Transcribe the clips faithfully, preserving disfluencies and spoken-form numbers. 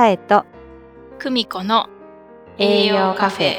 えと久美子の栄養カフェ。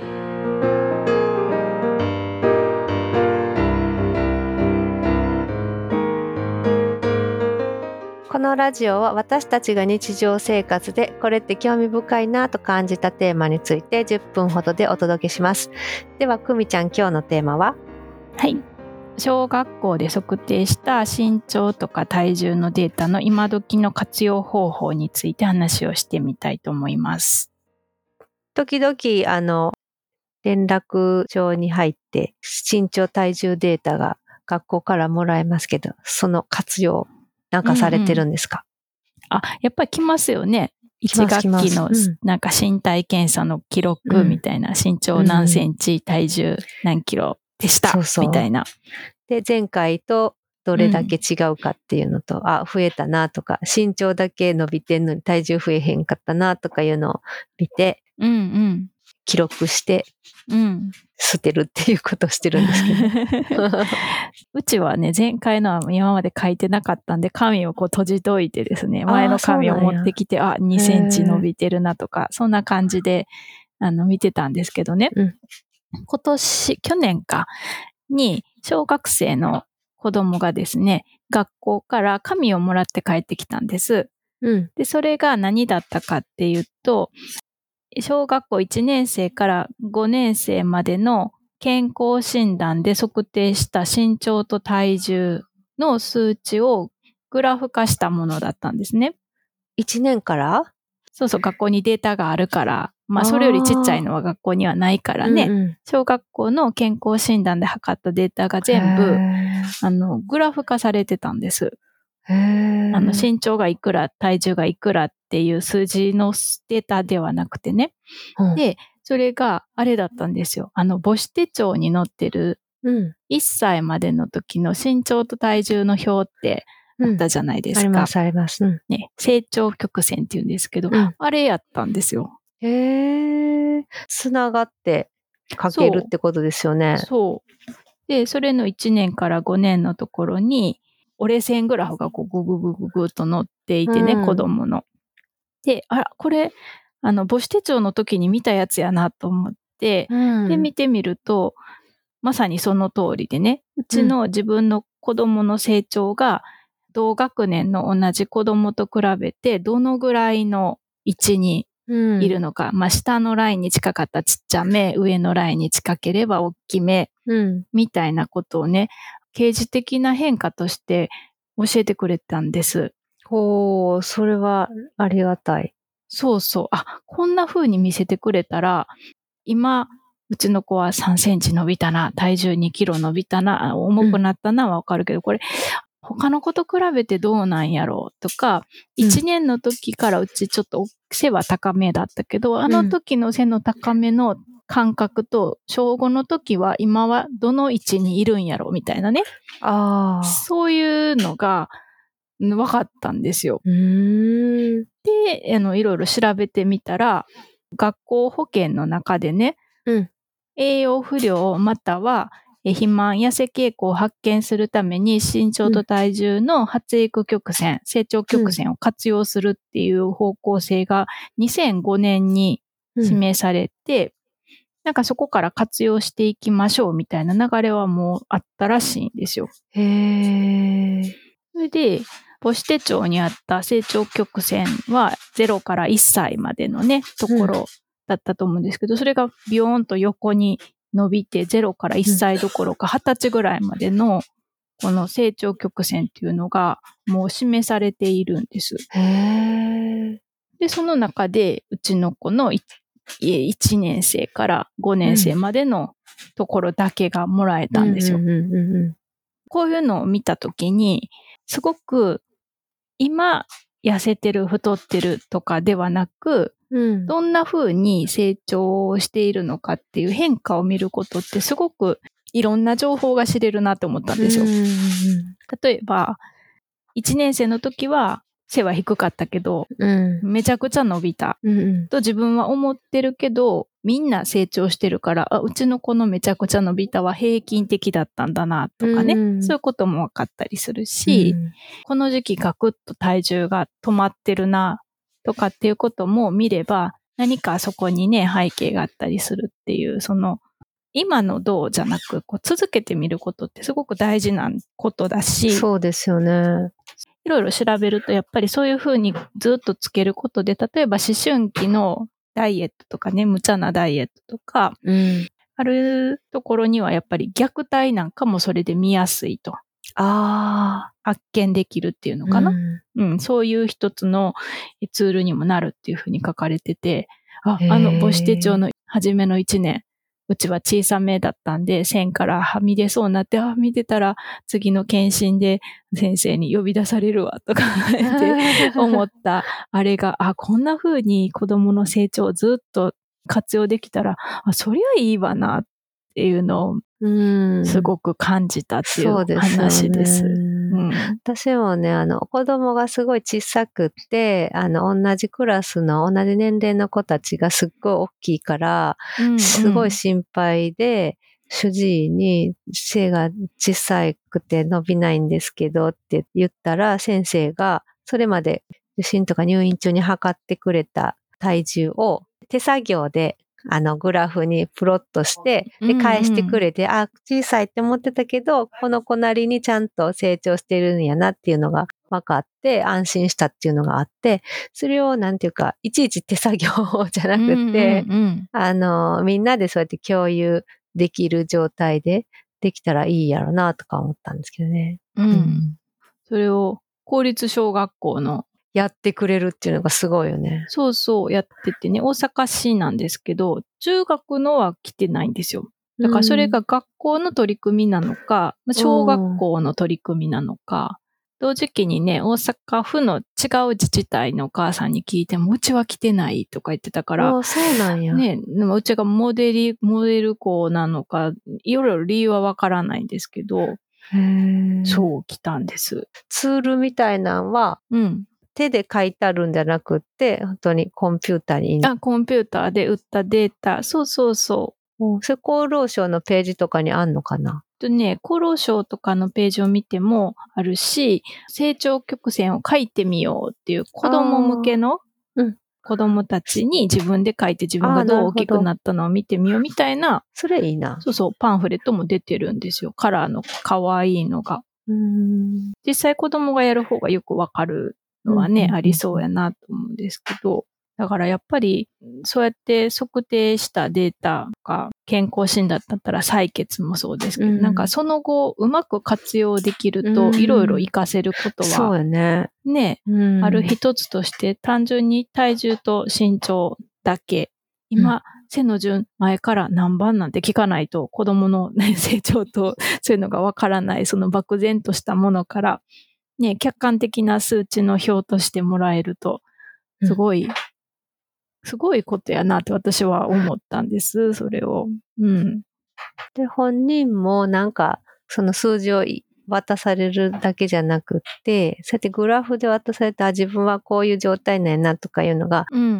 このラジオは私たちが日常生活でこれって興味深いなと感じたテーマについてじゅっぷんほどでお届けします。では久美ちゃん、今日のテーマは？ はい、小学校で測定した身長とか体重のデータの今時の活用方法について話をしてみたいと思います。 時々あの連絡帳に入って身長体重データが学校からもらえますけど、その活用なんかされてるんですか？ うんうん、あ、やっぱり来ますよね。 来ます一学期の来ます、うん、 なんか身体検査の記録みたいな、うん、身長何センチ、うん、体重何キロでしたそうそうみたいな。 で、前回とどれだけ違うかっていうのと、うん、あ、増えたなとか、身長だけ伸びてんのに体重増えへんかったなとかいうのを見て、 うんうん、 記録して、うん、捨てるっていうことをしてるんですけど。 うちはね、前回のは今まで書いてなかったんで、紙をこう閉じといてですね、前の紙を持ってきて、あ、にセンチ伸びてるなとか、そんな感じで、あの、見てたんですけどね。うん、今年、去年かに、小学生の子供がですね、学校から紙をもらって帰ってきたんです。うん、で、それが何だったかっていうと、小学校いちねん生からごねん生までの健康診断で測定した身長と体重の数値をグラフ化したものだったんですね。 いちねんから？ そうそう、学校にデータがあるから、まあそれよりちっちゃいのは学校にはないからね、うんうん、小学校の健康診断で測ったデータが全部、あの、グラフ化されてたんです。 へー、 あの、身長がいくら、体重がいくらっていう数字のデータではなくてね。うん、で、それがあれだったんですよ。あの、母子手帳に載ってる、いっさいまでの時の身長と体重の表ってあったじゃないですか。 うん、ありますあります、うん、 ね。成長曲線って言うんですけど、うん、あれやったんですよ。 へー、つながって書けるってことですよね。 そう。そうで、それのいちねんからごねんのところに、折れ線グラフがこうグググググと載っていてね、うん、子供の。で、あら、これ、あの、母子手帳の時に見たやつやなと思って、うん、で、見てみると、まさにその通りでね、うちの自分の子供の成長が、同学年の同じ子供と比べて、どのぐらいの位置にいるのか、うん、まあ、下のラインに近かったらちっちゃめ、上のラインに近ければ大きめ、うん、みたいなことをね、掲示的な変化として教えてくれたんです。 ほう、それはありがたい。 そうそう。あ、こんな風に見せてくれたら、今、うちの子はさんセンチ伸びたな、体重にキロ伸びたな、重くなったなはわかるけど、うん、これ、他の子と比べてどうなんやろうとか、うん、いちねんの時からうちちょっと背は高めだったけど、あの時の背の高めの感覚と、小ごの時は今はどの位置にいるんやろうみたいなね。 ああ。 そういうのが分かったんですよ。 うーん。 で、あの、いろいろ調べてみたら、学校保健の中でね、うん、栄養不良または肥満、痩せ傾向を発見するために身長と体重の発育曲線、うん、成長曲線を活用するっていう方向性がにせんごねんに示されて、うん、なんかそこから活用していきましょうみたいな流れはもうあったらしいんですよ。 へー。 それで、母子手帳にあった成長曲線はゼロからいっさいまでのね、ところだったと思うんですけど、それがビヨーンと横に伸びてゼロからいっさいどころかはたちぐらいまでのこの成長曲線っていうのがもう示されているんです。 へー。 で、その中でうちの子のいちねん生からごねん生までのところだけがもらえたんですよ。こういうのを見たときに、すごく今痩せてる太ってるとかではなく、うん、どんな風に成長しているのかっていう変化を見ることってすごくいろんな情報が知れるなと思ったんですよ。例えばいちねん生の時は背は低かったけど、うん、めちゃくちゃ伸びた、うんうん、と自分は思ってるけど、みんな成長してるから、あ、うちの子のめちゃくちゃ伸びたは平均的だったんだなとかね、うん、そういうことも分かったりするし、うん、この時期ガクッと体重が止まってるな、 とかっていうことも見れば、何かそこにね、背景があったりするっていう、その、今のどうじゃなく、こう続けてみることってすごく大事なことだし、 そうですよね。 いろいろ調べると、やっぱりそういうふうにずっとつけることで、例えば思春期のダイエットとかね、無茶なダイエットとか、 うん、 あるところにはやっぱり虐待なんかもそれで見やすいと。 ああ。 発見できるっていうのかな、 うんうん、そういう一つのツールにもなるっていうふうに書かれてて、あ、 へーあの母子手帳の初めのいちねん、うちは小さめだったんで、線からはみ出そうになって、あ、見てたら次の検診で先生に呼び出されるわとかって思った、あれが、あ、こんな風に子供の成長をずっと活用できたら、あ、そりゃいいわなっていうのをすごく感じたっていう話です。うん、 私もね、あの、子供がすごい小さくって、あの、同じクラスの同じ年齢の子たちがすっごい大きいから、うんうん、すごい心配で、主治医に背が小さくて伸びないんですけどって言ったら、先生がそれまで受診とか入院中に測ってくれた体重を手作業であのグラフにプロットして、で返してくれて、うんうん、あ、小さいって思ってたけど、この子なりにちゃんと成長してるんやなっていうのが分かって安心したっていうのがあって、それをなんていうか、いちいち手作業じゃなくて、うんうんうん、あの、みんなでそうやって共有できる状態でできたらいいやろなとか思ったんですけどね。 うん。うん、それを公立小学校のやってくれるっていうのがすごいよね。 そうそう、やっててね、大阪市なんですけど、中学のは来てないんですよ。だからそれが学校の取り組みなのか、うん、小学校の取り組みなのか、同時期にね、大阪府の違う自治体のお母さんに聞いても、うちは来てないとか言ってたから、 そうなんや。 ね、でもうちがモデル、モデル校なのか、いろいろ理由はわからないんですけど、そう、来たんです。 ツールみたいなのは、うん。手で書いてあるんじゃなくって、本当にコンピューターに。 あ、コンピューターで打ったデータ。そうそうそう。 それ厚労省のページとかにあんのかな？ とね、厚労省とかのページを見てもあるし、成長曲線を書いてみようっていう子供向けの、うん、子供たちに自分で書いて自分がどう大きくなったのを見てみようみたいな。 それいいな。 そうそう、パンフレットも出てるんですよ。カラーの可愛いのが。うーん、実際子供がやる方がよくわかるのはね、うんうんうん、ありそうやなと思うんですけど、だからやっぱりそうやって測定したデータが健康診断だったら採血もそうですけど、うん、なんかその後うまく活用できるといろいろ活かせることは、 そうやね、 ね、うん、ある一つとして単純に体重と身長だけ、今、うん、背の順前から何番なんて聞かないと子供の、ね、成長とそういうのがわからない、その漠然としたものからね、客観的な数値の表としてもらえるとすごい、うん、すごいことやなって私は思ったんです、それを。うん。 で、本人もなんか、その数字を渡されるだけじゃなくって、そうやってグラフで渡された自分はこういう状態なんやなとかいうのが、うんうん、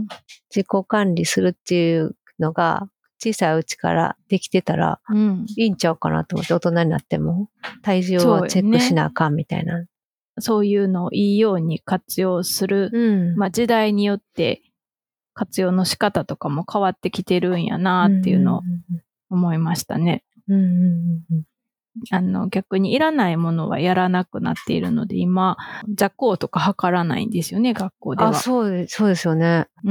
自己管理するっていうのが、小さいうちからできてたら、いいんちゃうかなと思って、大人になっても、体重をチェックしなあかんみたいな。 そういうのをいいように活用する。うん、まあ時代によって活用の仕方とかも変わってきてるんやなっていうのを思いましたね。うんうんうん、あの逆にいらないものはやらなくなっているので、今、座高とか測らないんですよね、学校では。 あ、そうです、そうですよね。 うん。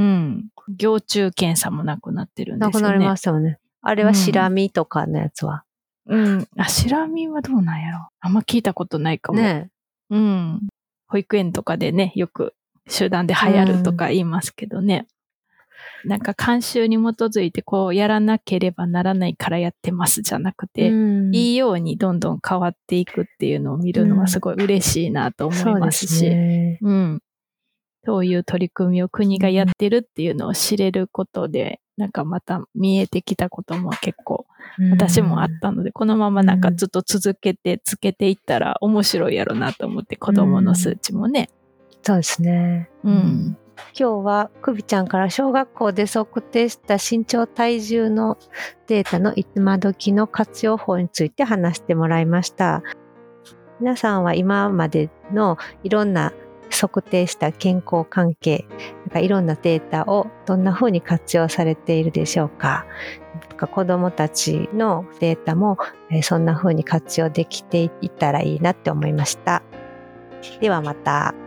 蟯虫検査もなくなってるんですよね。 なくなりましたよね。あれはシラミとかのやつは。 うん。うん、あ、シラミはどうなんやろ。あんま聞いたことないかも。ね。うん。保育園とかでね、よく集団で流行るとか言いますけどね。うん、なんか慣習に基づいてこうやらなければならないからやってますじゃなくて、うん、いいようにどんどん変わっていくっていうのを見るのはすごい嬉しいなと思いますし、うん、そうですね。うん。そういう取り組みを国がやってるっていうのを知れることで、なんかまた見えてきたことも結構私もあったので、このままなんかずっと続けてつけていったら面白いやろなと思って、子供の数値もね。 そうですね。うん。今日はくびちゃんから小学校で測定した身長体重のデータの今時の活用法について話してもらいました。皆さんは今までのいろんな測定した健康関係、なんかいろんなデータをどんな風に活用されているでしょうか。子どもたちのデータもそんな風に活用できていったらいいなって思いました。ではまた。